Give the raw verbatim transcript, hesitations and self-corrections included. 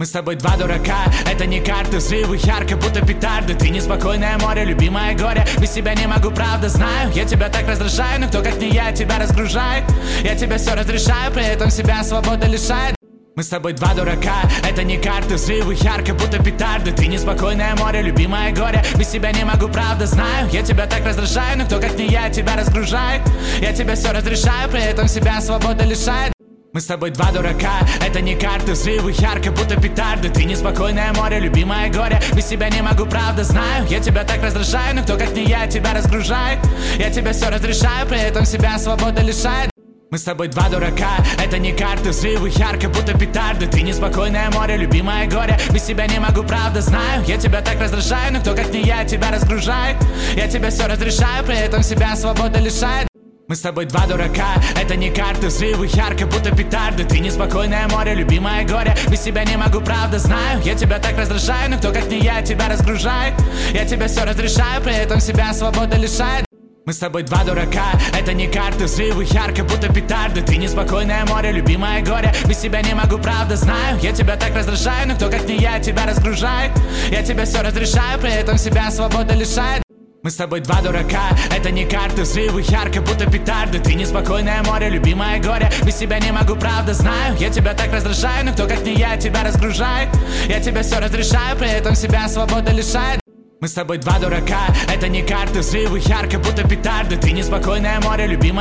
Мы с тобой два дурака, это не карты, взрывы ярко, будто петарды. Ты неспокойное море, любимое горе, без тебя не могу, правда, знаю. Я тебя так раздражаю, но кто как не я тебя разгружает. Я тебе все разрешаю, при этом себя свобода лишает. Мы с тобой два дурака, это не карты, взрывы ярко, будто петарды. Ты неспокойное море, любимое горе, без тебя не могу, правда, знаю. Я тебя так раздражаю, но кто как не я тебя разгружает. Я тебе все разрешаю, при этом себя свобода лишает. Мы с тобой два дурака, это не карты, взрывы ярко, будто петарды. Ты неспокойное море, любимое горе, без тебя не могу, правда, знаю. Я тебя так раздражаю, но кто как не я тебя разгружает. Я тебе все разрешаю, при этом себя свобода лишает. Мы с тобой два дурака, это не карты, взрывы ярко, будто петарды. Ты неспокойное море, любимое горе, без тебя не могу, правда, знаю. Я тебя так раздражаю, но кто как не я тебя разгружает. Я тебе все разрешаю, при этом себя свобода лишает. Мы с тобой два дурака, это не карты, взрывы ярко, будто петарды. Ты неспокойное море, любимое горе, без тебя не могу, правда, знаю. Я тебя так раздражаю, но кто как не я тебя разгружает. Я тебе все разрешаю, при этом себя свобода лишает. Мы с тобой два дурака, это не карты, взрывы ярко, будто петарды. Ты неспокойное море, любимое горе, без тебя не могу, правда, знаю. Я тебя так раздражаю, но кто как не я тебя разгружает. Я тебе все разрешаю, при этом себя свобода лишает. Мы с тобой два дурака, это не карты, взрывы ярко, будто петарды. Ты неспокойное море, любимое горе, без тебя не могу, правда, знаю. Я тебя так раздражаю, но кто как не я тебя разгружает. Я тебе все разрешаю, при этом себя свобода лишает. Мы с тобой два дурака, это не карты, взрывы ярко, будто петарды. Ты неспокойное море, любимое